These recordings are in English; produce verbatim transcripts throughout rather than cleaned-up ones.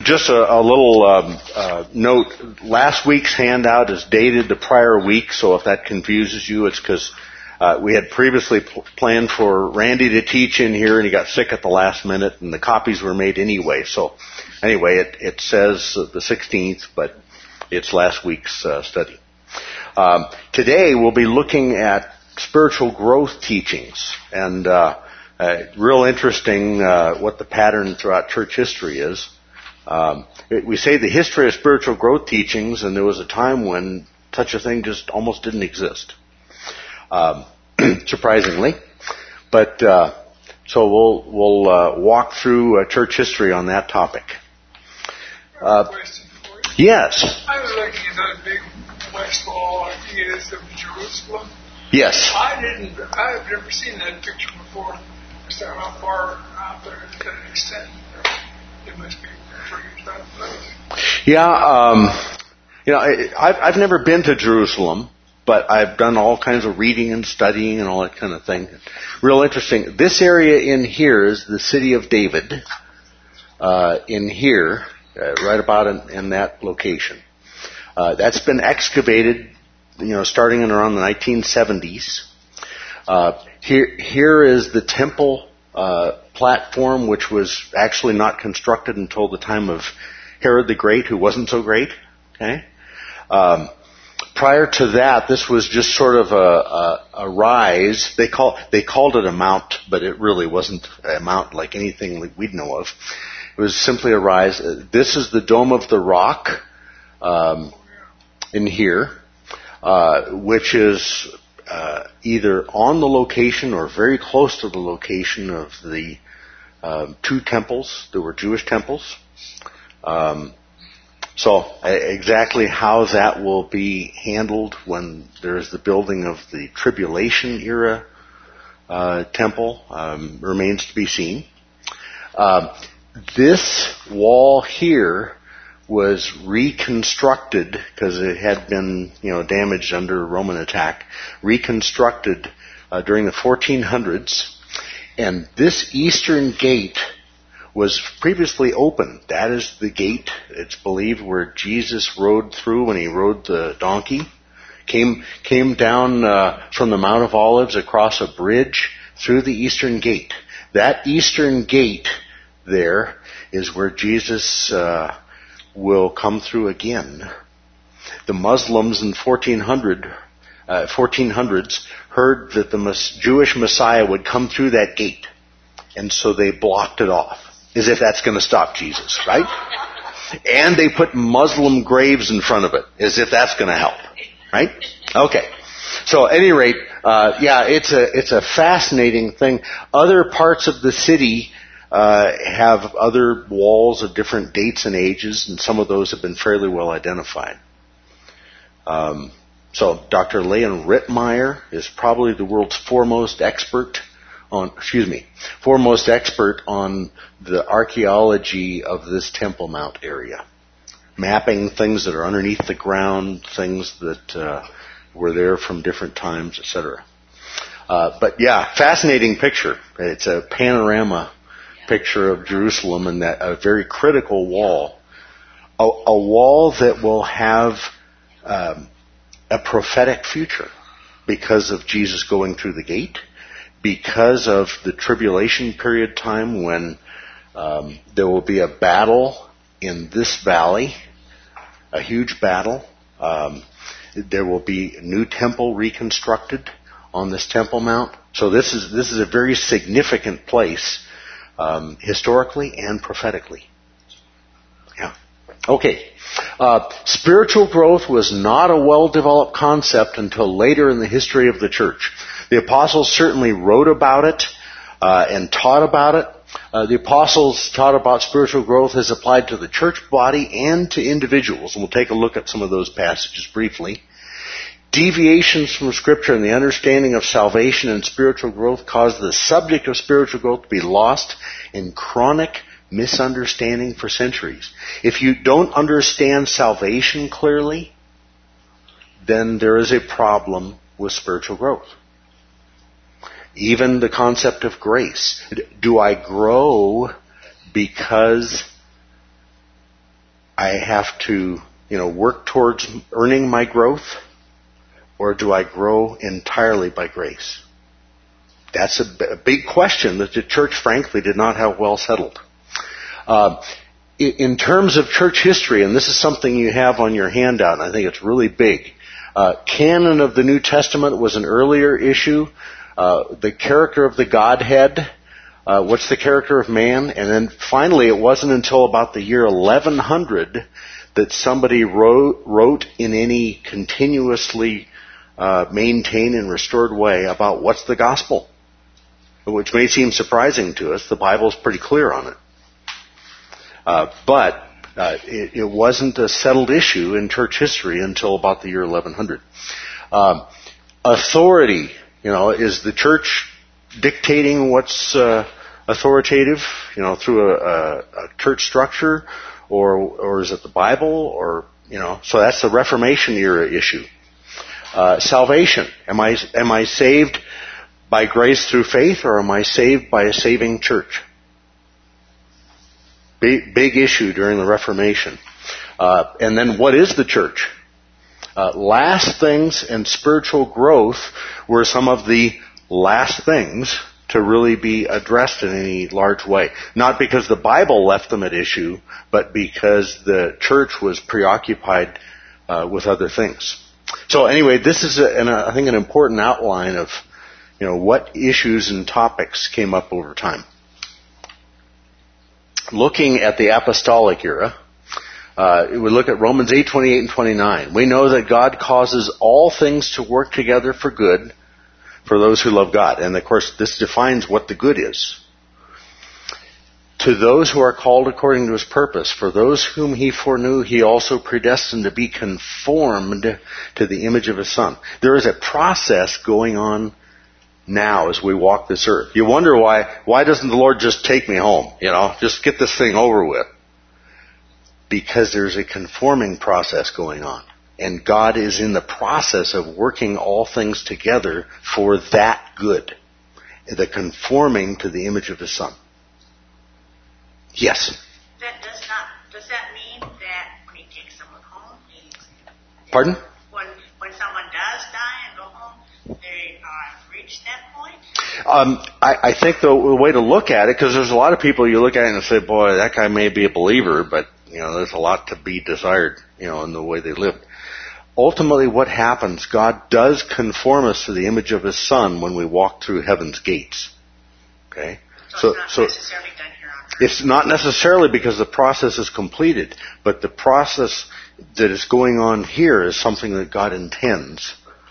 just a, a little um, uh, note. Last week's handout is dated the prior week, so if that confuses you, it's because uh, we had previously pl- planned for Randy to teach in here, and he got sick at the last minute, and the copies were made anyway. So anyway, it, it says the sixteenth, but it's last week's uh, study. Um, today we'll be looking at spiritual growth teachings, and uh, uh, real interesting uh, what the pattern throughout church history is. Um, we say the history of spiritual growth teachings, and there was a time when such a thing just almost didn't exist, um, surprisingly. But uh, so we'll we'll uh, walk through uh, church history on that topic. Uh, question for you. Yes. I was looking at those big West Wall ideas of Jerusalem. Yes. I didn't. I've never seen that picture before. Just how far out there to that extent. It must be pretty tough place. Yeah. Um, you know, I, I've I've never been to Jerusalem, but I've done all kinds of reading and studying and all that kind of thing. Real interesting. This area in here is the city of David. Uh, in here, uh, right about in, in that location. Uh, that's been excavated, you know, starting in around the nineteen seventies. Uh, here, here is the temple uh, platform, which was actually not constructed until the time of Herod the Great, who wasn't so great. Okay. Um, prior to that, this was just sort of a, a, a rise. They call they called it a mount, but it really wasn't a mount like anything like we'd know of. It was simply a rise. This is the Dome of the Rock um, in here, uh, which is uh, either on the location or very close to the location of the uh, two temples. There were Jewish temples. Um, so exactly how that will be handled when there's the building of the tribulation era uh, temple um, remains to be seen. Um, This wall here was reconstructed because it had been, you know, damaged under Roman attack, reconstructed uh, during the fourteen hundreds, and this eastern gate was previously open. That is the gate, it's believed, where Jesus rode through when he rode the donkey. Came came down uh, from the Mount of Olives across a bridge through the eastern gate. That eastern gate there is where Jesus uh, will come through again. The Muslims in fourteen hundred, uh, fourteen hundreds heard that the Mes- Jewish Messiah would come through that gate, and so they blocked it off, as if that's going to stop Jesus, right? And they put Muslim graves in front of it, as if that's going to help, right? Okay. So, at any rate, uh, yeah, it's a it's a fascinating thing. Other parts of the city Uh, have other walls of different dates and ages, and some of those have been fairly well identified. Um, so Doctor Leon Rittmeyer is probably the world's foremost expert on, excuse me, foremost expert on the archaeology of this Temple Mount area, mapping things that are underneath the ground, things that uh, were there from different times, et cetera. Uh, but yeah, fascinating picture. It's a panorama picture of Jerusalem, and that a very critical wall, a, a wall that will have um, a prophetic future because of Jesus going through the gate, because of the tribulation period time when um, there will be a battle in this valley, a huge battle. Um, there will be a new temple reconstructed on this Temple Mount. So this is this is a very significant place. Um, historically and prophetically. Yeah. Okay. Uh, spiritual growth was not a well-developed concept until later in the history of the church. The apostles certainly wrote about it uh, and taught about it. Uh, the apostles taught about spiritual growth as applied to the church body and to individuals. And we'll take a look at some of those passages briefly. Deviations from Scripture and the understanding of salvation and spiritual growth caused the subject of spiritual growth to be lost in chronic misunderstanding for centuries. If you don't understand salvation clearly, then there is a problem with spiritual growth. Even the concept of grace. Do I grow because I have to, you know, work towards earning my growth, or do I grow entirely by grace? That's a, b- a big question that the church, frankly, did not have well settled. Uh, in, in terms of church history, and this is something you have on your handout, and I think it's really big, uh, canon of the New Testament was an earlier issue. Uh, the character of the Godhead, uh, what's the character of man? And then finally, it wasn't until about the year eleven hundred that somebody wrote, wrote in any continuously uh, maintained and restored way about what's the gospel, which may seem surprising to us. The Bible's pretty clear on it. Uh, but uh, it, it wasn't a settled issue in church history until about the year eleven hundred. Um, authority, you know, is the church dictating what's uh, authoritative, you know, through a, a, a church structure, or or is it the Bible, or, you know, so that's the Reformation era issue. Uh, salvation, am I am I saved by grace through faith, or am I saved by a saving church? Big, big issue during the Reformation. Uh, and then what is the church? Uh, last things and spiritual growth were some of the last things to really be addressed in any large way. Not because the Bible left them at issue, but because the church was preoccupied uh, with other things. So anyway, this is, a, an, I think, an important outline of, you know, what issues and topics came up over time. Looking at the apostolic era, uh, we look at Romans eight, twenty-eight and twenty-nine. We know that God causes all things to work together for good for those who love God. And of course, this defines what the good is. To those who are called according to His purpose, for those whom He foreknew, He also predestined to be conformed to the image of His Son. There is a process going on now as we walk this earth. You wonder why, why doesn't the Lord just take me home? You know, just get this thing over with. Because there's a conforming process going on. And God is in the process of working all things together for that good. The conforming to the image of His Son. Yes? That does not, does that mean that when He takes someone home, He... Pardon? When, when someone does die and go home, they uh, reach that point? Um, I, I think the, the way to look at it, because there's a lot of people you look at it and say, boy, that guy may be a believer, but, you know, there's a lot to be desired, you know, in the way they lived. Ultimately, what happens, God does conform us to the image of His Son when we walk through heaven's gates. Okay? So, so it's not so, necessarily done here on earth. It's not necessarily because the process is completed, but the process that is going on here is something that God intends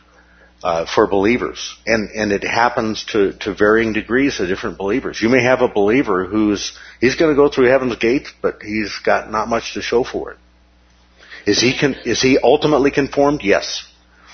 uh, for believers. And, and it happens to, to varying degrees to different believers. You may have a believer who's, he's going to go through heaven's gates, but he's got not much to show for it. Is he con- is he ultimately conformed? Yes.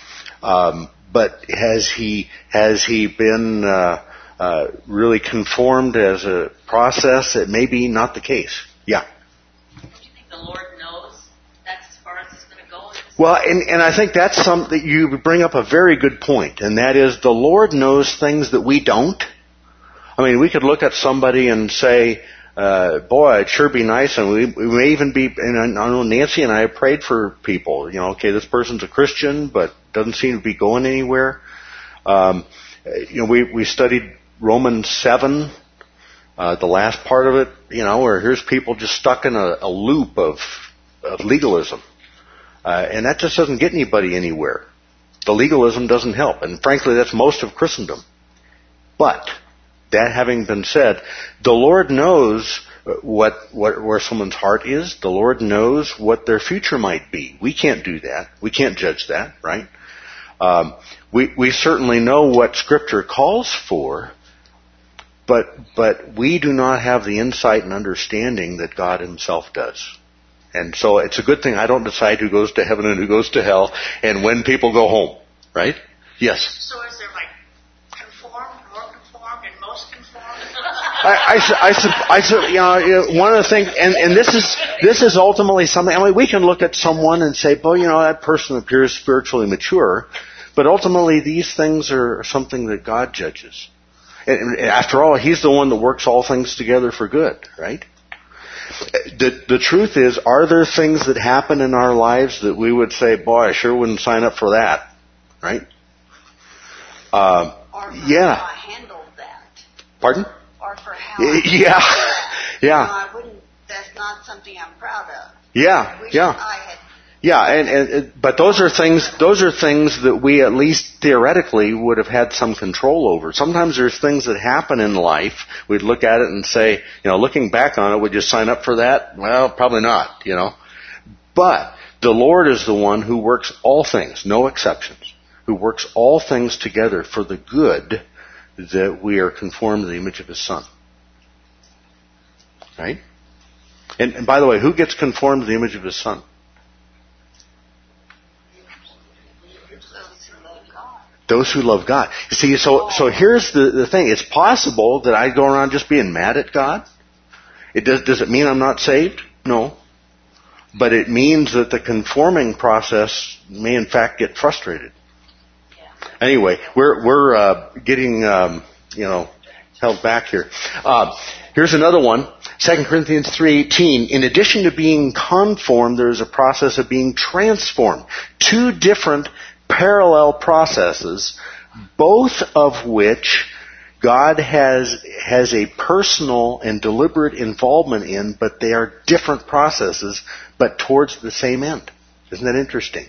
Um, but has he has he been uh, uh, really conformed as a process? It may be not the case. Yeah. Don't you think the Lord knows that's as far as it's going to go? Well, and, and I think that's something that you bring up a very good point, and that is the Lord knows things that we don't. I mean, we could look at somebody and say, Uh, boy, it'd sure be nice, and we, we may even be, and I know Nancy and I have prayed for people, you know, okay, this person's a Christian, but doesn't seem to be going anywhere. Um, you know, we, we studied Romans seven, uh, the last part of it, you know, where here's people just stuck in a, a loop of, of legalism. Uh, and that just doesn't get anybody anywhere. The legalism doesn't help, and frankly, that's most of Christendom. But, that having been said, the Lord knows what, what where someone's heart is. The Lord knows what their future might be. We can't do that. We can't judge that, right? Um, we we certainly know what Scripture calls for, but but we do not have the insight and understanding that God Himself does. And so it's a good thing I don't decide who goes to heaven and who goes to hell and when people go home, right? Yes. So is there like I, I, I, I, you know, one of the things, and, and this is this is ultimately something. I mean, we can look at someone and say, "Well, you know, that person appears spiritually mature," but ultimately, these things are something that God judges. And after all, He's the one that works all things together for good, right? The, the truth is, are there things that happen in our lives that we would say, boy, I sure wouldn't sign up for that, right? Uh, or for yeah. how I handled that. Pardon? Or for how I Yeah. that. Yeah. You know, I wouldn't, that's not something I'm proud of. Yeah. I wish Yeah. I had. Yeah, and, and but those are things those are things that we at least theoretically would have had some control over. Sometimes there's things that happen in life. We'd look at it and say, you know, looking back on it, would you sign up for that? Well, probably not, you know. But the Lord is the one who works all things, no exceptions, who works all things together for the good that we are conformed to the image of His Son. Right? And, and by the way, who gets conformed to the image of His Son? Those who love God. You see, so so here's the, the thing. It's possible that I go around just being mad at God. It does does it mean I'm not saved? No. But it means that the conforming process may in fact get frustrated. Yeah. Anyway, we're we're uh, getting um, you know held back here. Uh, here's another one. Second Corinthians three eighteen. In addition to being conformed, there is a process of being transformed. Two different parallel processes, both of which God has has a personal and deliberate involvement in, but they are different processes, but towards the same end. Isn't that interesting?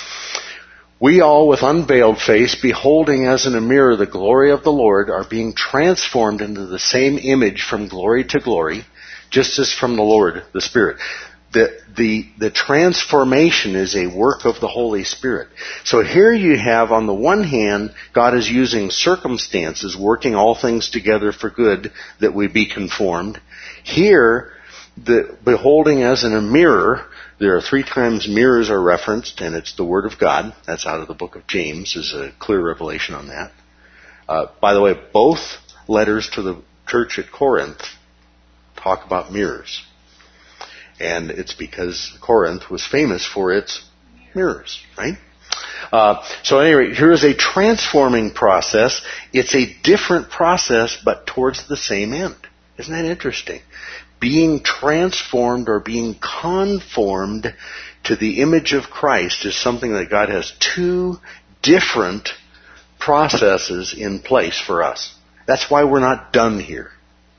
We all, with unveiled face, beholding as in a mirror the glory of the Lord, are being transformed into the same image from glory to glory, just as from the Lord, the Spirit. The, the, the transformation is a work of the Holy Spirit. So here you have, on the one hand, God is using circumstances, working all things together for good, that we be conformed. Here, the beholding as in a mirror, there are three times mirrors are referenced, and it's the Word of God. That's out of the book of James. There's a clear revelation on that. Uh, by the way, both letters to the church at Corinth talk about mirrors. And it's because Corinth was famous for its mirrors, right? Uh, so anyway, here is a transforming process. It's a different process, but towards the same end. Isn't that interesting? Being transformed or being conformed to the image of Christ is something that God has two different processes in place for us. That's why we're not done here.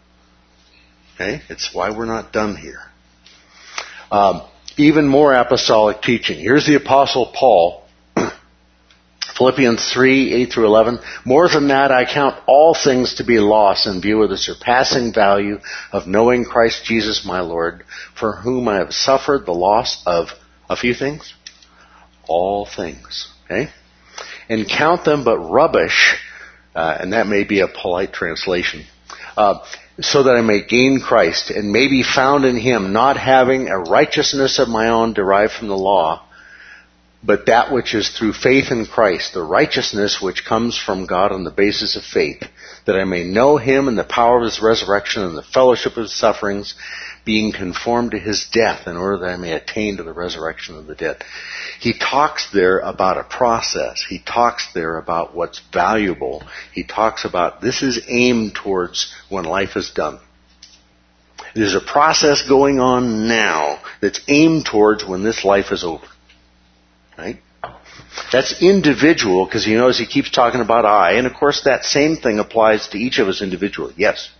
Okay? It's why we're not done here. Um, even more apostolic teaching. Here's the Apostle Paul, Philippians three, eight through eleven. More than that, I count all things to be lost in view of the surpassing value of knowing Christ Jesus my Lord, for whom I have suffered the loss of a few things? All things. Okay? And count them but rubbish, uh, and that may be a polite translation, uh, so that I may gain Christ and may be found in Him, not having a righteousness of my own derived from the law, but that which is through faith in Christ, the righteousness which comes from God on the basis of faith, that I may know Him and the power of His resurrection and the fellowship of His sufferings, being conformed to His death, in order that I may attain to the resurrection of the dead. He talks there about a process. He talks there about what's valuable. He talks about this is aimed towards when life is done. There's a process going on now that's aimed towards when this life is over. Right? That's individual, because you notice he keeps talking about I, and of course that same thing applies to each of us individually. Yes?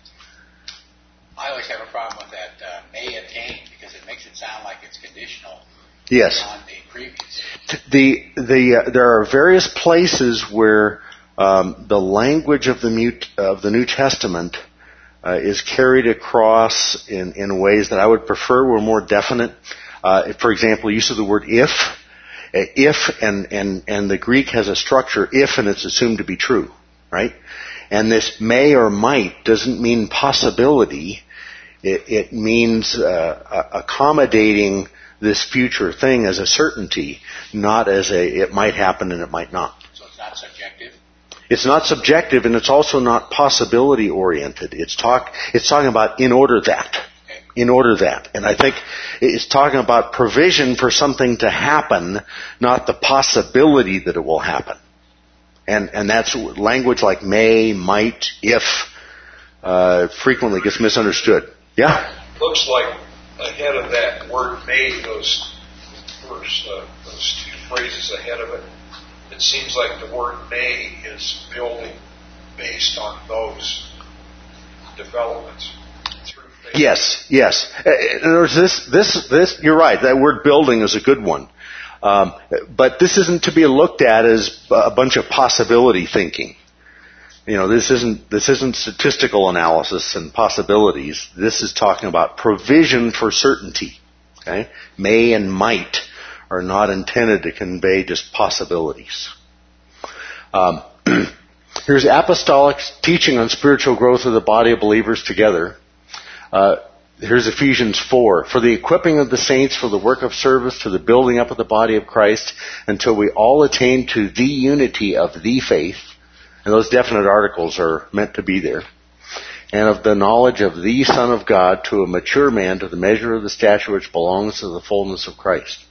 I always have a problem with that uh, may attain, because it makes it sound like it's conditional. Yes. On the previous. The the uh, there are various places where um, the language of the mute, of the New Testament uh, is carried across in in ways that I would prefer were more definite. Uh, for example, use of the word if. Uh, if and and and the Greek has a structure if, and it's assumed to be true, right? And this may or might doesn't mean possibility. It, it means uh, accommodating this future thing as a certainty, not as a it might happen and it might not. So it's not subjective? It's not subjective, and it's also not possibility oriented. It's talk it's talking about in order that. Okay. In order that. And I think it's talking about provision for something to happen, not the possibility that it will happen. And and that's language like may, might, if, uh, frequently gets misunderstood. Yeah? Looks like ahead of that word "may," those first, uh, those two phrases ahead of it, it seems like the word "may" is building based on those developments through faith. Yes, yes. In other words, this, this, this, you're right. That word "building" is a good one. Um, but this isn't to be looked at as a bunch of possibility thinking. You know, this isn't this isn't statistical analysis and possibilities. This is talking about provision for certainty. Okay, may and might are not intended to convey just possibilities. Um, here's apostolic teaching on spiritual growth of the body of believers together. Uh, Here's Ephesians four. For the equipping of the saints for the work of service to the building up of the body of Christ until we all attain to the unity of the faith. And those definite articles are meant to be there. And of the knowledge of the Son of God to a mature man to the measure of the stature which belongs to the fullness of Christ.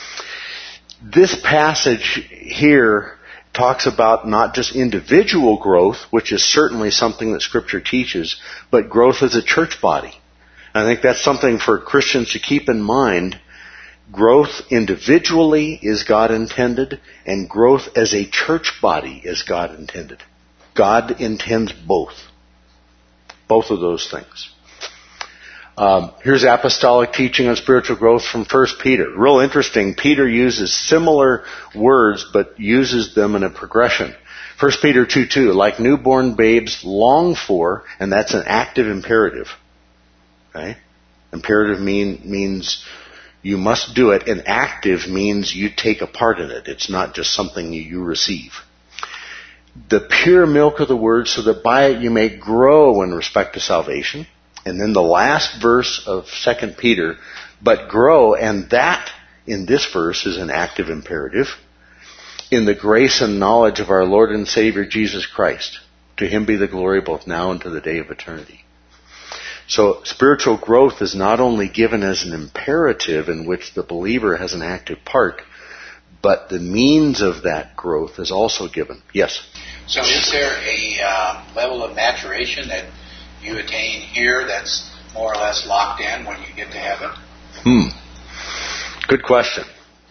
This passage here talks about not just individual growth, which is certainly something that Scripture teaches, but growth as a church body. I think that's something for Christians to keep in mind. Growth individually is God intended, and growth as a church body is God intended. God intends both. Both of those things. Um, here's apostolic teaching on spiritual growth from First Peter. Real interesting. Peter uses similar words, but uses them in a progression. First Peter two two, like newborn babes long for, and that's an active imperative. Okay? Imperative mean, means you must do it, and active means you take a part in it. It's not just something you receive. The pure milk of the word, so that by it you may grow in respect to salvation. And then the last verse of Second Peter, but grow, and that in this verse is an active imperative, in the grace and knowledge of our Lord and Savior Jesus Christ. To Him be the glory both now and to the day of eternity. So spiritual growth is not only given as an imperative in which the believer has an active part, but the means of that growth is also given. Yes? So is there a uh, level of maturation that you attain here that's more or less locked in when you get to heaven? Hmm. Good question.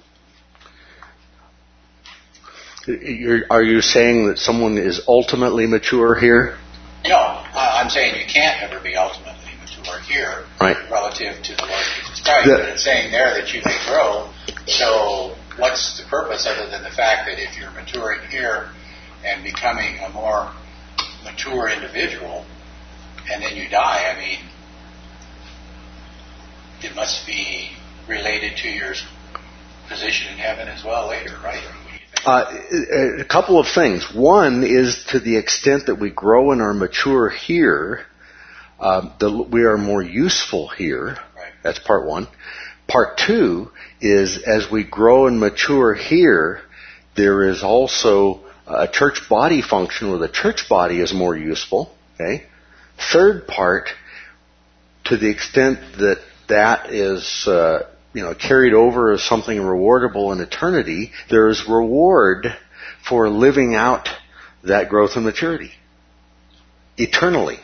You're, are you saying that someone is ultimately mature here? No, I'm saying you can't ever be ultimately mature here, right, relative to the Lord Jesus Christ. The, but it's saying there that you may grow. So what's the purpose other than the fact that if you're maturing here and becoming a more mature individual, and then you die, I mean, it must be related to your position in heaven as well later, right? Uh, a couple of things. One is to the extent that we grow and are mature here, um, the, we are more useful here. Right. That's part one. Part two is as we grow and mature here, there is also a church body function where the church body is more useful. Okay. Third part, to the extent that that is uh, you know, carried over as something rewardable in eternity, there is reward for living out that growth and maturity eternally.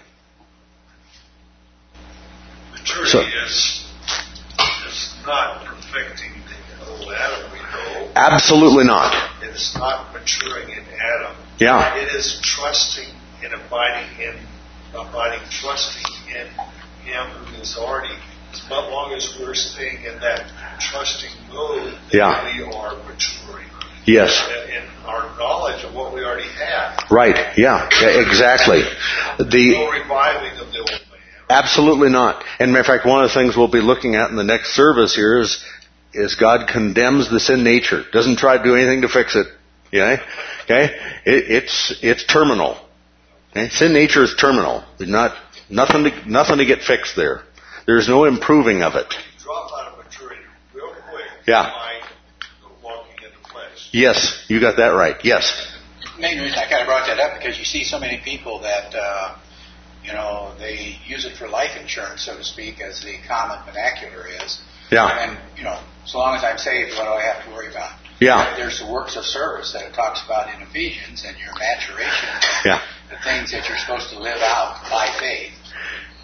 Maturity so, is, is not perfecting the old Adam we know. Absolutely not. It is not maturing in Adam. Yeah. It is trusting and abiding in, abiding, trusting in Him who is already. As long as we're staying in that trusting mode, yeah. we are maturing. Yes. In, in our knowledge of what we already have. Right. Yeah. yeah exactly. The no reviving of the old man. Absolutely not. And matter of fact, one of the things we'll be looking at in the next service here is is God condemns the sin nature. Doesn't try to do anything to fix it. Yeah. Okay. It, it's it's terminal. Okay? Sin nature is terminal. There's not nothing to nothing to get fixed there. There's no improving of it. You drop out of maturity real quick. Yeah. By walking in the flesh. Yes, you got that right. Yes. The main reason I kind of brought that up because you see so many people that, uh, you know, they use it for life insurance, so to speak, as the common vernacular is. Yeah. And, you know, so long as I'm saved, what do I have to worry about? Yeah. There's the works of service that it talks about in Ephesians and your maturation. And yeah. the things that you're supposed to live out by faith.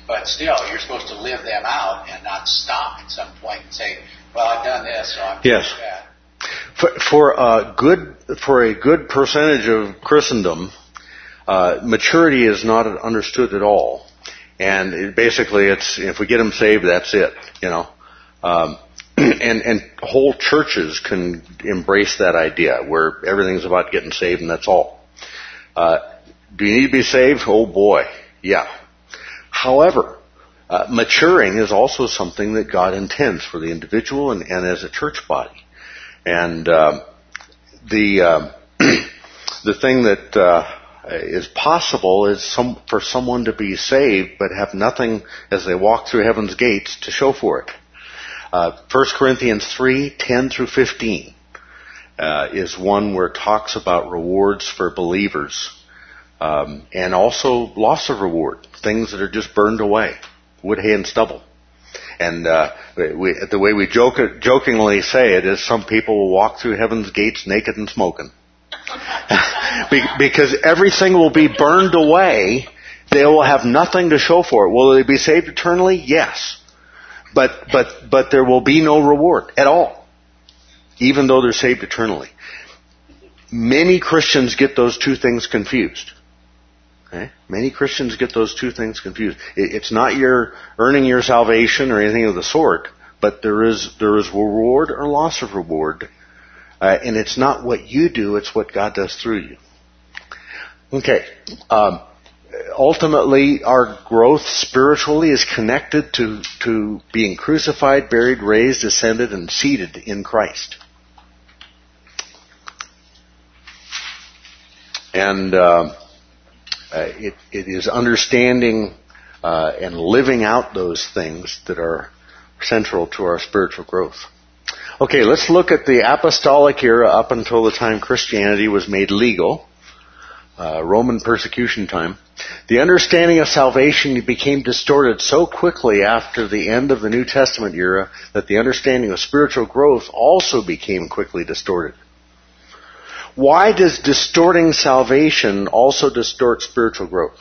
but still, you're supposed to live them out and not stop at some point and say, well, I've done this, so I'm yes. doing that. For, for a good for a good percentage of Christendom, uh, maturity is not understood at all, and it, basically, it's if we get them saved, that's it. You know, um, and and whole churches can embrace that idea where everything's about getting saved and that's all. Uh, do you need to be saved? Oh boy, yeah. However, uh, maturing is also something that God intends for the individual and, and as a church body. And um, the uh, the thing that uh, is possible is some, for someone to be saved but have nothing as they walk through heaven's gates to show for it. Uh, First Corinthians three ten through fifteen uh, is one where it talks about rewards for believers um, and also loss of reward, things that are just burned away, wood, hay, and stubble. And uh, we, the way we joke, jokingly say it is some people will walk through heaven's gates naked and smoking. Be, because everything will be burned away. They will have nothing to show for it. Will they be saved eternally? Yes. But, but, but there will be no reward at all, even though they're saved eternally. Many Christians get those two things confused. Okay? Many Christians get those two things confused. It's not your earning your salvation or anything of the sort, but there is there is reward or loss of reward, uh, and it's not what you do; it's what God does through you. Okay. Um, ultimately, our growth spiritually is connected to to being crucified, buried, raised, ascended, and seated in Christ. And uh, Uh, it, it is understanding uh, and living out those things that are central to our spiritual growth. Okay, let's look at the apostolic era up until the time Christianity was made legal, uh, Roman persecution time. The understanding of salvation became distorted so quickly after the end of the New Testament era that the understanding of spiritual growth also became quickly distorted. Why does distorting salvation also distort spiritual growth?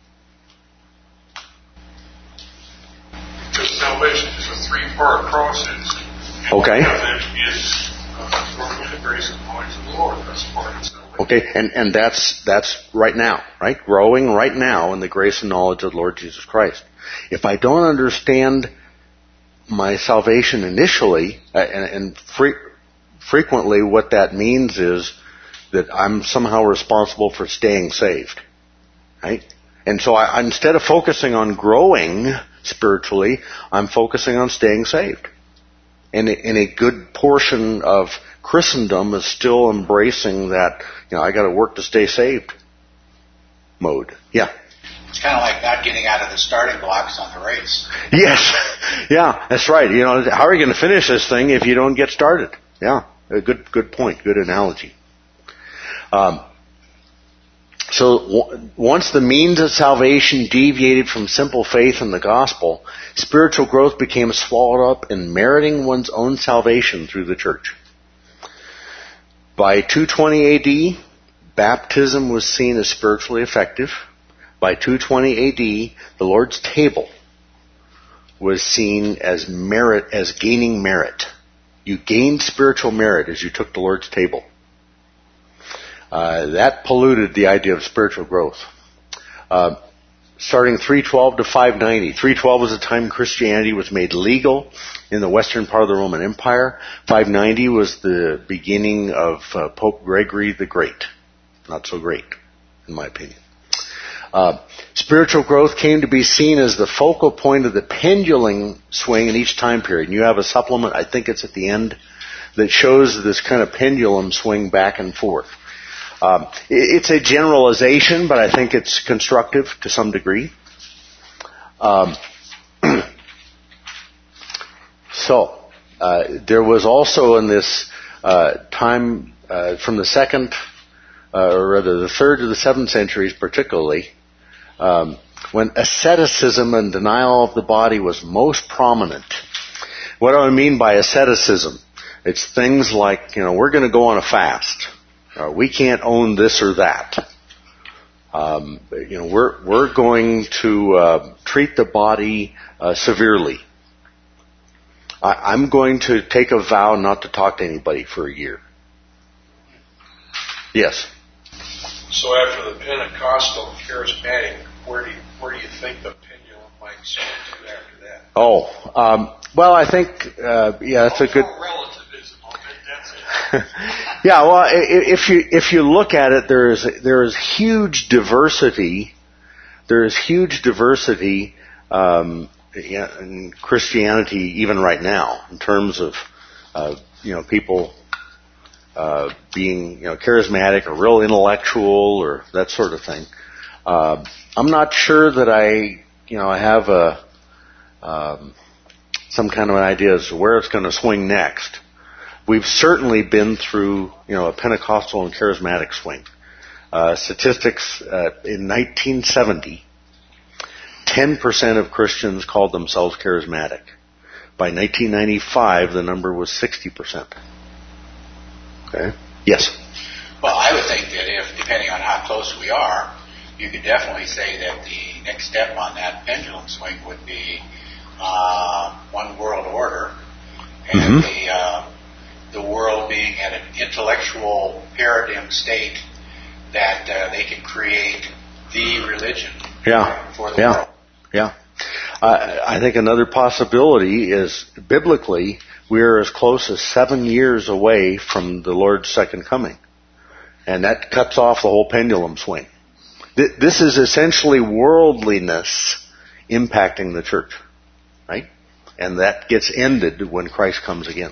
Because salvation is a three-part process. Okay. That is uh, working in the grace and knowledge of the Lord. That's part of salvation. Okay, and, and that's that's right now, right? Growing right now in the grace and knowledge of the Lord Jesus Christ. If I don't understand my salvation initially, uh, and, and fre- frequently what that means is that I'm somehow responsible for staying saved, right? And so I, instead of focusing on growing spiritually, I'm focusing on staying saved. And, and a good portion of Christendom is still embracing that, you know, I got to work to stay saved mode. Yeah. It's kind of like not getting out of the starting blocks on the race. Yes. Yeah, that's right. You know, how are you going to finish this thing if you don't get started? Yeah. A good, good point. Good analogy. Um, so w- once the means of salvation deviated from simple faith in the gospel, spiritual growth became swallowed up in meriting one's own salvation through the church. By two twenty A D, baptism was seen as spiritually effective. By two twenty A D, the Lord's table was seen as merit, as gaining merit. You gained spiritual merit as you took the Lord's table. Uh, that polluted the idea of spiritual growth. Uh, starting three twelve to five ninety. three twelve was the time Christianity was made legal in the western part of the Roman Empire. five ninety was the beginning of uh, Pope Gregory the Great. Not so great, in my opinion. Uh, spiritual growth came to be seen as the focal point of the pendulum swing in each time period. And you have a supplement, I think it's at the end, that shows this kind of pendulum swing back and forth. Um, it's a generalization, but I think it's constructive to some degree. Um, so, uh, there was also in this uh, time uh, from the second, uh, or rather the third to the seventh centuries particularly, um, when asceticism and denial of the body was most prominent. What do I mean by asceticism? It's things like, you know, we're going to go on a fast. Uh, we can't own this or that. Um, you know, we're we're going to uh, treat the body uh, severely. I, I'm going to take a vow not to talk to anybody for a year. Yes. So after the Pentecostal and Charismatic, where do you, where do you think the pendulum might swing to after that? Oh, um, well, I think uh, yeah, that's a good. Relativism. I'll bet that's it. Yeah, well, if you if you look at it, there is there is huge diversity. There is huge diversity um, in Christianity even right now in terms of uh, you know people uh, being you know charismatic or real intellectual or that sort of thing. Uh, I'm not sure that I you know I have a um, some kind of an idea as to where it's going to swing next. We've certainly been through, you know, a Pentecostal and charismatic swing. Uh, statistics uh, in nineteen seventy, ten percent of Christians called themselves charismatic. By nineteen ninety-five, the number was sixty percent. Okay. Yes. Well, I would think that if, depending on how close we are, you could definitely say that the next step on that pendulum swing would be uh, one world order, and mm-hmm. the uh, the world being at an intellectual paradigm state that uh, they can create the religion yeah. for the yeah. world. Yeah. Uh, I think another possibility is biblically we are as close as seven years away from the Lord's second coming. And that cuts off the whole pendulum swing. Th- this is essentially worldliness impacting the church, right? And that gets ended when Christ comes again.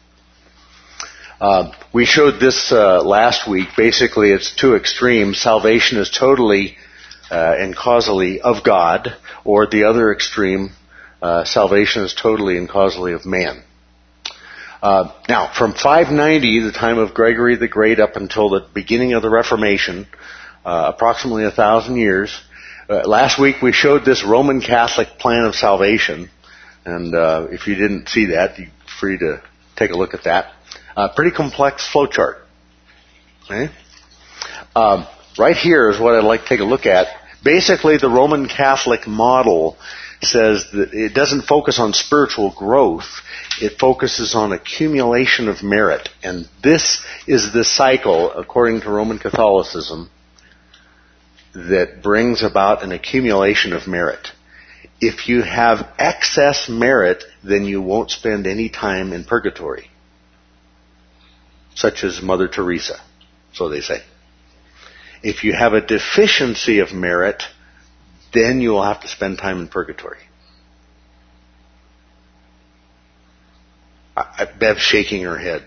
Uh, we showed this uh, last week. Basically, it's two extremes. Salvation is totally uh, and causally of God, or the other extreme, uh, salvation is totally and causally of man. Uh, now, from five ninety, the time of Gregory the Great, up until the beginning of the Reformation, uh, approximately a thousand years. Uh, last week we showed this Roman Catholic plan of salvation, and uh, if you didn't see that, you're free to take a look at that. Uh, pretty complex flowchart. Okay? Um, right here is what I'd like to take a look at. Basically, the Roman Catholic model says that it doesn't focus on spiritual growth. It focuses on accumulation of merit. And this is the cycle, according to Roman Catholicism, that brings about an accumulation of merit. If you have excess merit, then you won't spend any time in purgatory. Such as Mother Teresa, so they say. If you have a deficiency of merit, then you will have to spend time in purgatory. I, I, Bev's shaking her head.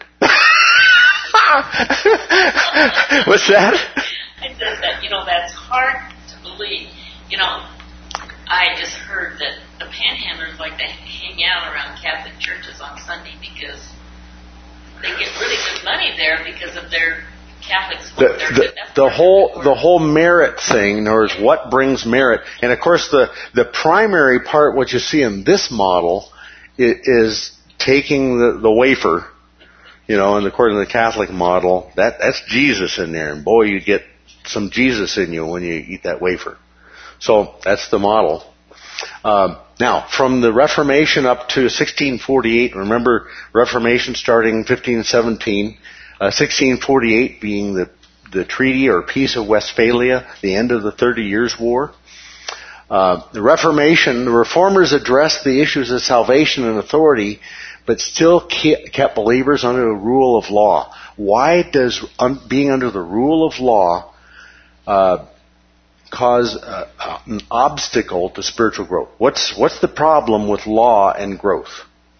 What's that? I said that, you know, that's hard to believe. You know, I just heard that the panhandlers like to hang out around Catholic churches on Sunday because they get really good money there because of their Catholics. The, the, the whole the whole merit thing, in other words, what brings merit, and of course the the primary part, what you see in this model, is taking the, the wafer, you know, and according to the Catholic model, that that's Jesus in there, and boy, you get some Jesus in you when you eat that wafer. So that's the model. Um, now, from the Reformation up to sixteen forty-eight, remember Reformation starting fifteen seventeen, uh, sixteen forty-eight being the, the Treaty or Peace of Westphalia, the end of the Thirty Years' War. Uh, the Reformation, the Reformers addressed the issues of salvation and authority, but still kept believers under the rule of law. Why does un- being under the rule of law uh, cause uh, uh, an obstacle to spiritual growth? What's what's the problem with law and growth?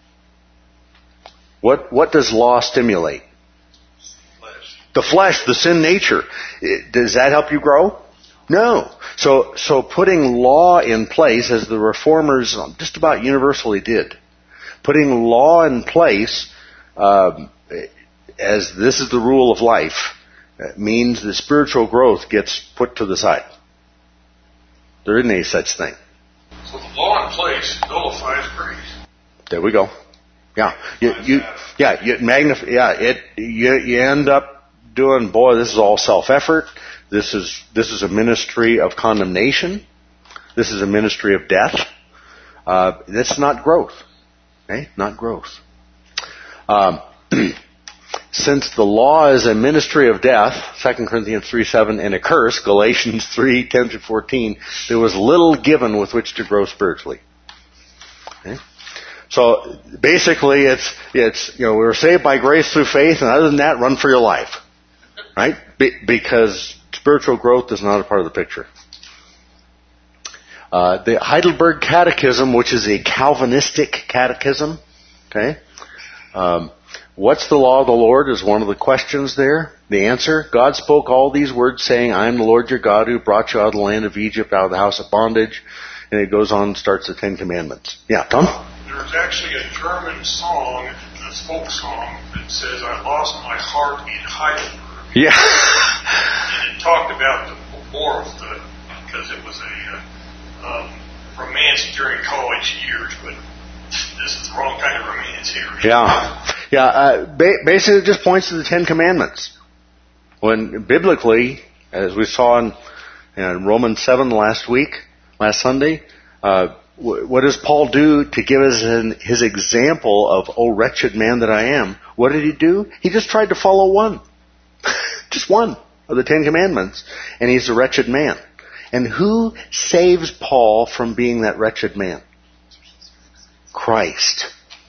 What what does law stimulate? Flesh. The flesh, the sin nature. It, does that help you grow? No. So so putting law in place, as the Reformers just about universally did, putting law in place um, as this is the rule of life, means the spiritual growth gets put to the side. There isn't any such thing. So the law in place nullifies grace. There we go. Yeah, you, you yeah, you magnify. Yeah, it you you end up doing. Boy, this is all self-effort. This is this is a ministry of condemnation. This is a ministry of death. Uh, that's not growth. Okay? Not growth. Um, since the law is a ministry of death, Second Corinthians three seven, and a curse, Galatians three ten through fourteen, there was little given with which to grow spiritually. Okay? So basically, it's it's you know we were saved by grace through faith, and other than that, run for your life, right? Be- because spiritual growth is not a part of the picture. Uh, the Heidelberg Catechism, which is a Calvinistic catechism, okay. Um, what's the law of the Lord is one of the questions there. The answer: God spoke all these words, saying, "I am the Lord your God who brought you out of the land of Egypt, out of the house of bondage." And it goes on and starts the Ten Commandments. Yeah, Tom? There's actually a German song, a folk song, that says, "I lost my heart in Heidelberg." Yeah. And it talked about the war of the, because it was a uh, um, romance during college years, but this is the wrong kind of romance here. Yeah. Yeah, uh, ba- basically it just points to the Ten Commandments. When biblically, as we saw in, in Romans seven last week, last Sunday, uh, w- what does Paul do to give us an, his example of, "Oh, wretched man that I am"? What did he do? He just tried to follow one. Just one of the Ten Commandments. And he's a wretched man. And who saves Paul from being that wretched man? Christ.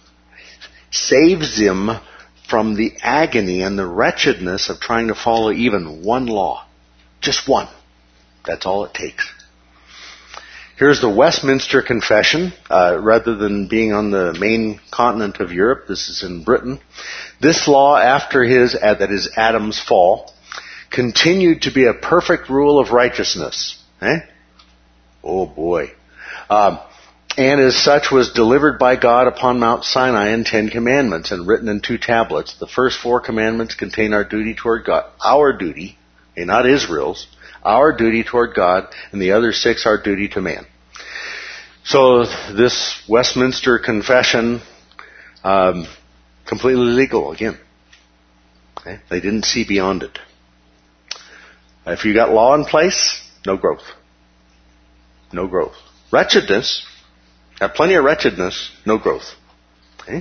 Saves him from the agony and the wretchedness of trying to follow even one law. Just one. That's all it takes. Here's the Westminster Confession. Uh, rather than being on the main continent of Europe, this is in Britain. This law, after his, uh, that is Adam's fall, continued to be a perfect rule of righteousness. Eh? Oh boy. Um, and as such was delivered by God upon Mount Sinai in Ten Commandments and written in two tablets. The first four commandments contain our duty toward God. Our duty, okay, not Israel's. Our duty toward God, and the other six our duty to man. So this Westminster Confession, um, completely legal again. Okay? They didn't see beyond it. If you got law in place, no growth. No growth. Wretchedness, have plenty of wretchedness, no growth. Okay?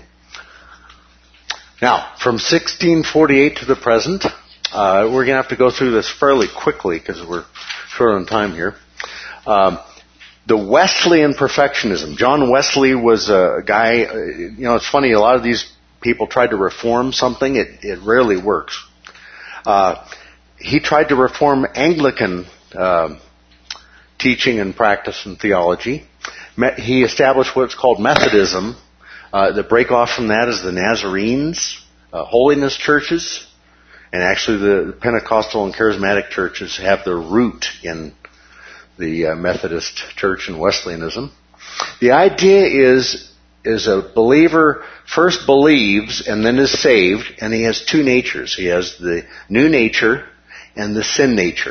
Now, from sixteen forty-eight to the present, Uh, we're going to have to go through this fairly quickly because we're short on time here. Um, the Wesleyan perfectionism. John Wesley was a guy, uh, you know, it's funny, a lot of these people tried to reform something. It, it rarely works. Uh, he tried to reform Anglican uh, teaching and practice and theology. He established what's called Methodism. Uh, the break off from that is the Nazarenes, uh, holiness churches. And actually the Pentecostal and Charismatic churches have their root in the uh, Methodist Church and Wesleyanism. The idea is, is a believer first believes and then is saved, and he has two natures. He has the new nature and the sin nature.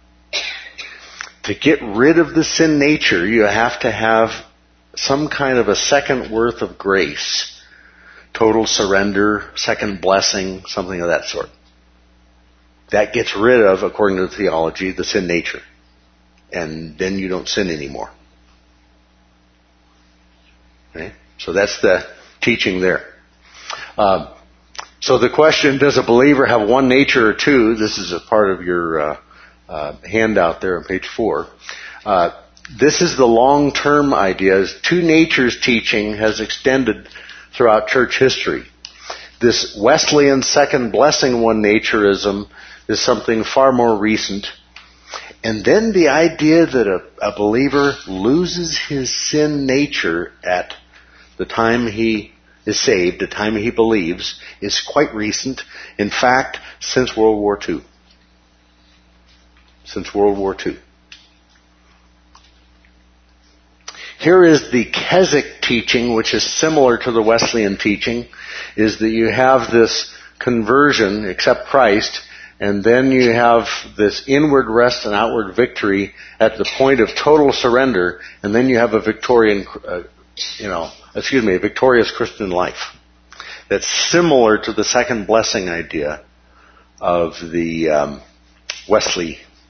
To get rid of the sin nature, you have to have some kind of a second worth of grace. Total surrender, second blessing, something of that sort. That gets rid of, according to the theology, the sin nature. And then you don't sin anymore. Okay? So that's the teaching there. Um, so the question, does a believer have one nature or two? This is a part of your uh, uh, handout there on page four. Uh, this is the long-term idea. Two natures teaching has extended throughout church history. This Wesleyan second blessing one naturism is something far more recent. And then the idea that a, a believer loses his sin nature at the time he is saved, the time he believes, is quite recent. In fact, since World War Two. Since World War Two. Here is the Keswick teaching, which is similar to the Wesleyan teaching, is that you have this conversion, accept Christ, and then you have this inward rest and outward victory at the point of total surrender, and then you have a Victorian, uh, you know, excuse me, a victorious Christian life. That's similar to the second blessing idea of the um, Wesley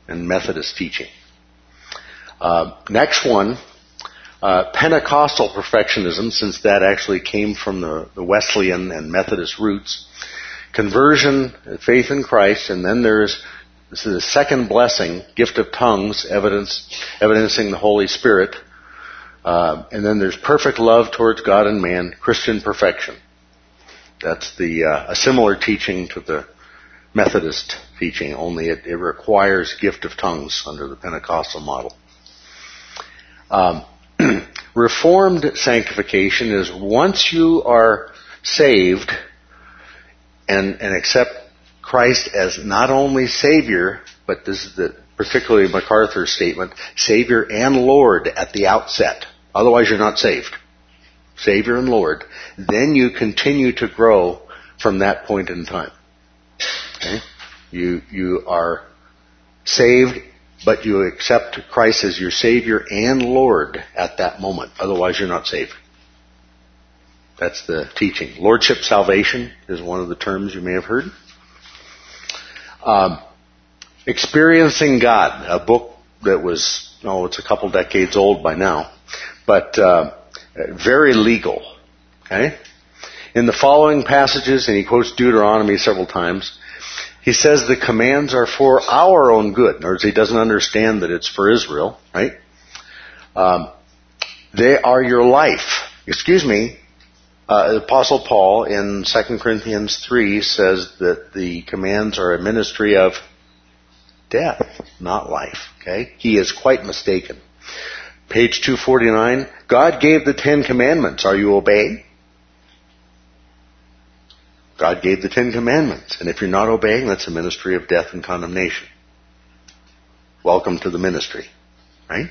and Methodist teaching. Uh, next one, uh, Pentecostal perfectionism, since that actually came from the, the Wesleyan and Methodist roots. Conversion, faith in Christ, and then there's this is the second blessing, gift of tongues, evidence, evidencing the Holy Spirit. Uh, and then there's perfect love towards God and man, Christian perfection. That's the uh, a similar teaching to the Methodist teaching, only it, it requires gift of tongues under the Pentecostal model. Um, Reformed sanctification is once you are saved and, and accept Christ as not only Savior, but this is the, particularly MacArthur's statement, Savior and Lord at the outset. Otherwise you're not saved. Savior and Lord. Then you continue to grow from that point in time. Okay? You, you are saved, but you accept Christ as your Savior and Lord at that moment. Otherwise you're not saved. That's the teaching. Lordship salvation is one of the terms you may have heard. Um, Experiencing God, a book that was, oh, it's a couple decades old by now, but uh, very legal. Okay? In the following passages, and he quotes Deuteronomy several times, he says the commands are for our own good. In other words, he doesn't understand that it's for Israel, right? Um, they are your life. Excuse me, uh, Apostle Paul in Second Corinthians three says that the commands are a ministry of death, not life. Okay? He is quite mistaken. Page two forty-nine, God gave the Ten Commandments. Are you obeying? God gave the Ten Commandments. And if you're not obeying, that's a ministry of death and condemnation. Welcome to the ministry. Right?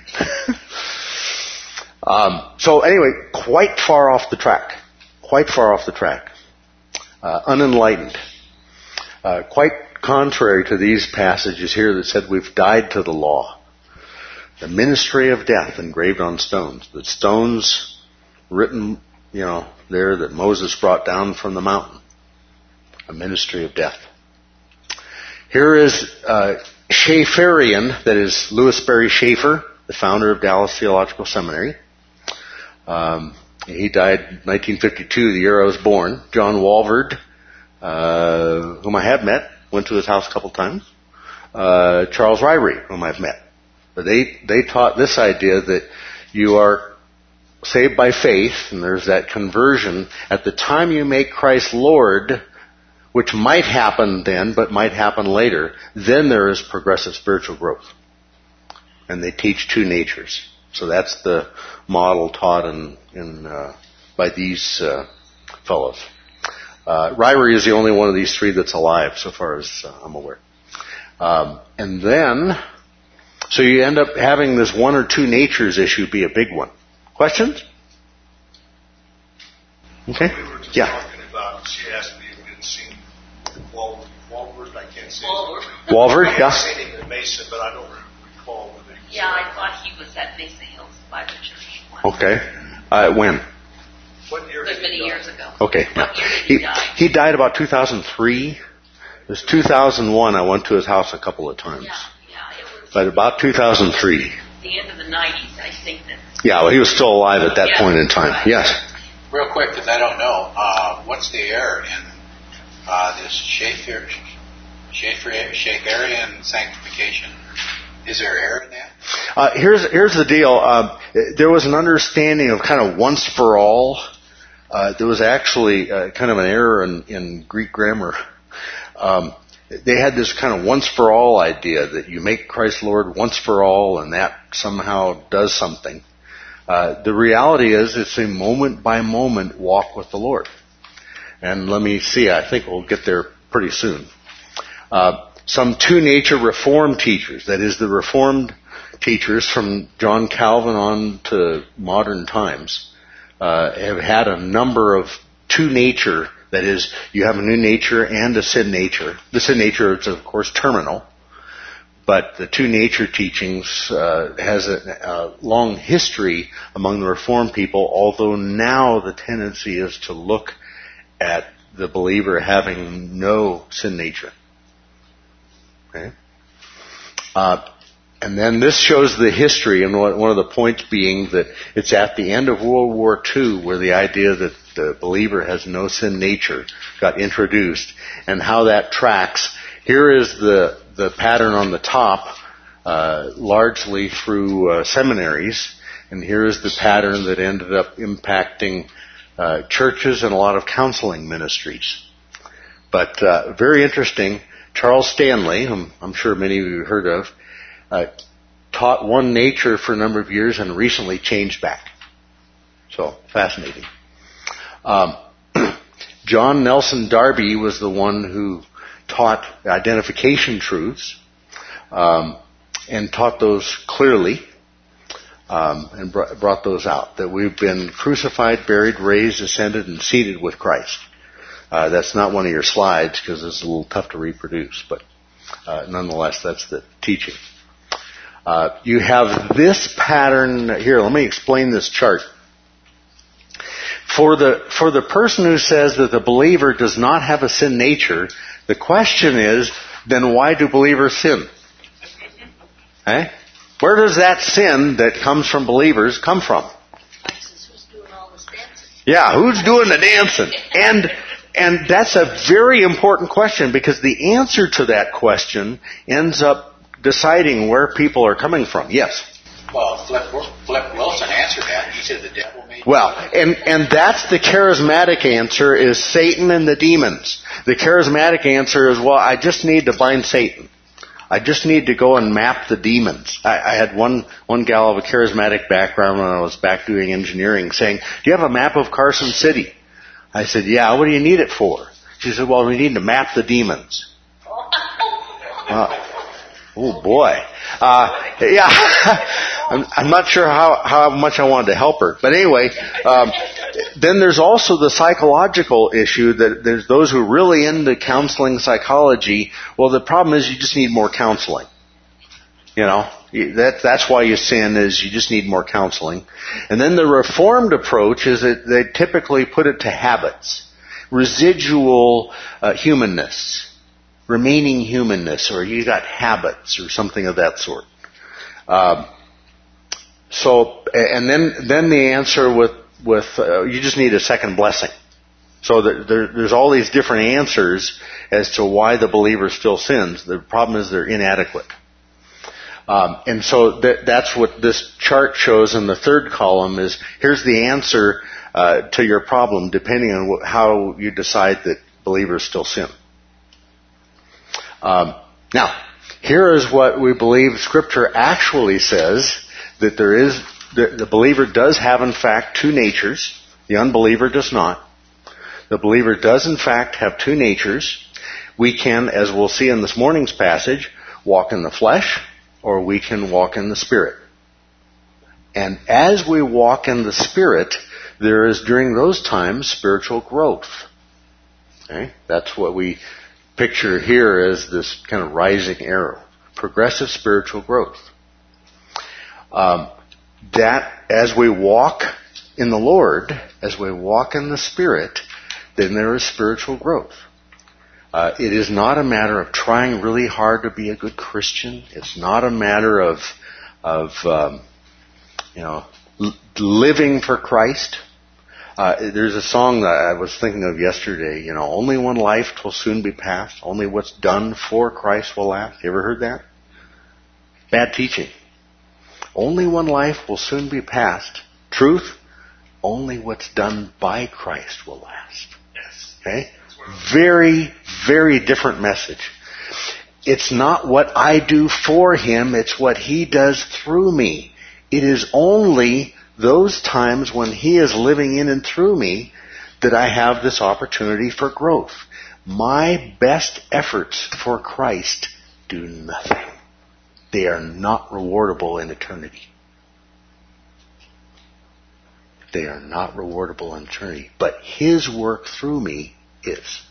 um, so anyway, quite far off the track. Quite far off the track. Uh, unenlightened. Uh, quite contrary to these passages here that said we've died to the law. The ministry of death engraved on stones. The stones written, you know, there that Moses brought down from the mountain. A ministry of death. Here is uh, Schaefferian, that is Louis Berry Schaeffer, the founder of Dallas Theological Seminary. Um, he died nineteen fifty-two, the year I was born. John Walvoord, uh, whom I have met, went to his house a couple times. Uh, Charles Ryrie, whom I've met. But they, they taught this idea that you are saved by faith, and there's that conversion. At the time you make Christ Lord, which might happen then, but might happen later, then there is progressive spiritual growth. And they teach two natures. So that's the model taught in, in uh, by these uh, fellows. Uh, Ryrie is the only one of these three that's alive, so far as uh, I'm aware. Um, and then, so you end up having this one or two natures issue be a big one. Questions? Okay. We were just Yeah. talking about, she asked me if we had seen Wal- Walvoord. I can't say Walvoord. Walvoord, I yeah. have seen him in Mesa, but I don't recall whether he was Yeah, I there. thought he was at Mesa Hills Bible Church. Okay. Uh, when? What year It did was many he die? years ago. Okay. What year did He, he die? he died about two thousand three. It was two thousand one. I went to his house a couple of times. Yeah, yeah, it was But about two thousand three. the end of the nineties, I think that. Yeah, well, he was still alive at that Yeah, point in time. right. Yes. Real quick, because I don't know, uh, what's the error in uh, this Schaeffer, Schaeffer, Schaefferian sanctification? Is there error in that? Uh, here's here's the deal. Uh, there was an understanding of kind of once for all. Uh, there was actually uh, kind of an error in, in Greek grammar. Um, they had this kind of once for all idea that you make Christ Lord once for all, and that somehow does something. Uh, the reality is, it's a moment by moment walk with the Lord. And let me see. I think we'll get there pretty soon. Uh, some two-nature Reformed teachers, that is, the Reformed teachers from John Calvin on to modern times, uh, have had a number of two-nature, that is, you have a new nature and a sin nature. The sin nature is, of course, terminal. But the two-nature teachings uh, has a, a long history among the Reformed people, although now the tendency is to look at the believer having no sin nature. Okay? Uh, and then this shows the history, and one of the points being that it's at the end of World War Two where the idea that the believer has no sin nature got introduced, and how that tracks. Here is the, the pattern on the top, uh, largely through uh, seminaries, and here is the pattern that ended up impacting uh, churches and a lot of counseling ministries. But uh, very interesting, Charles Stanley, whom I'm sure many of you have heard of, uh, taught one nature for a number of years and recently changed back. So, fascinating. Um, John Nelson Darby was the one who taught identification truths, um, and taught those clearly, um, and br- brought those out, that we've been crucified, buried, raised, ascended, and seated with Christ. Uh, that's not one of your slides because it's a little tough to reproduce, but uh, nonetheless, that's the teaching. Uh, you have this pattern here. Let me explain this chart. For the for the person who says that the believer does not have a sin nature, the question is, then why do believers sin? Eh? Where does that sin that comes from believers come from? Who's doing all this dancing? Yeah, who's doing the dancing? And and that's a very important question, because the answer to that question ends up deciding where people are coming from. Yes? Well, Flip, Flip Wilson answered that. He said the devil made... Well, and, and that's the charismatic answer, is Satan and the demons. The charismatic answer is, well, I just need to bind Satan. I just need to go and map the demons. I, I had one, one gal of a charismatic background when I was back doing engineering saying, do you have a map of Carson City? I said, yeah, what do you need it for? She said, well, we need to map the demons. Uh, oh boy. Uh, yeah. I'm, I'm not sure how, how much I wanted to help her. But anyway, um, then there's also the psychological issue that there's those who are really into counseling psychology. Well, the problem is you just need more counseling. You know, that, that's why you sin, is you just need more counseling. And then the Reformed approach is that they typically put it to habits, residual uh, humanness, remaining humanness, or you got habits or something of that sort. Um, so, and then then the answer with with uh, you just need a second blessing. So that there, there's all these different answers as to why the believer still sins. The problem is they're inadequate. Um, and so that, that's what this chart shows in the third column is, here's the answer uh, to your problem, depending on what, how you decide that believers still sin. Um, now, here is what we believe Scripture actually says, that there is, the, the believer does have in fact two natures. The unbeliever does not. The believer does in fact have two natures. We can, as we'll see in this morning's passage, walk in the flesh, or we can walk in the Spirit. And as we walk in the Spirit, there is during those times spiritual growth. Okay? That's what we picture here as this kind of rising arrow. Progressive spiritual growth. Um, that, as we walk in the Lord, as we walk in the Spirit, then there is spiritual growth. Uh, it is not a matter of trying really hard to be a good Christian. It's not a matter of, of um, you know, l- living for Christ. Uh, there's a song that I was thinking of yesterday. You know, only one life will soon be past. Only what's done for Christ will last. You ever heard that? Bad teaching. Only one life will soon be past. Truth. Only what's done by Christ will last. Yes. Okay. Very, very different message. It's not what I do for Him, it's what He does through me. It is only those times when He is living in and through me that I have this opportunity for growth. My best efforts for Christ do nothing. They are not rewardable in eternity. They are not rewardable in eternity. But His work through me is.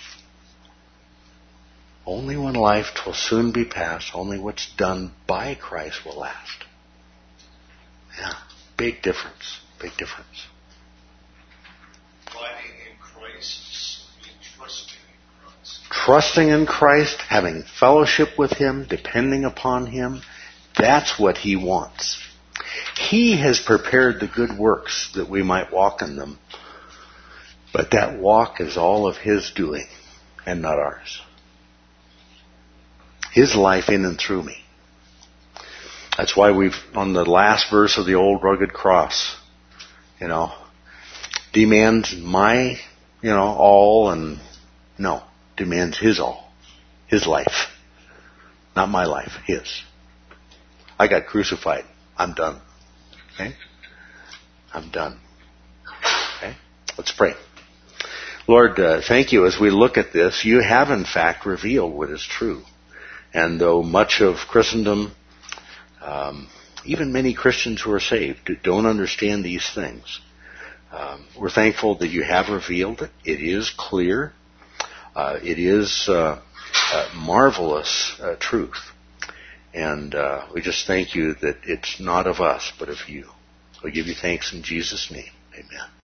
Only one life will soon be past. Only what's done by Christ will last. Yeah, big difference. Big difference. Abiding in Christ, being trusting in Christ. trusting in Christ, having fellowship with Him, depending upon Him. That's what He wants. He has prepared the good works that we might walk in them. But that walk is all of His doing and not ours. His life in and through me. That's why we've, on the last verse of the old rugged cross, you know, demands my, you know, all, and no, demands His all. His life. Not my life, His. I got crucified. I'm done. Okay? I'm done. Okay? Let's pray. Lord, uh, thank You as we look at this. You have in fact revealed what is true. And though much of Christendom, um, even many Christians who are saved, don't understand these things, um, we're thankful that You have revealed it. It is clear. Uh, it is uh, uh, marvelous uh, truth. And uh, we just thank You that it's not of us, but of You. We give You thanks in Jesus' name. Amen.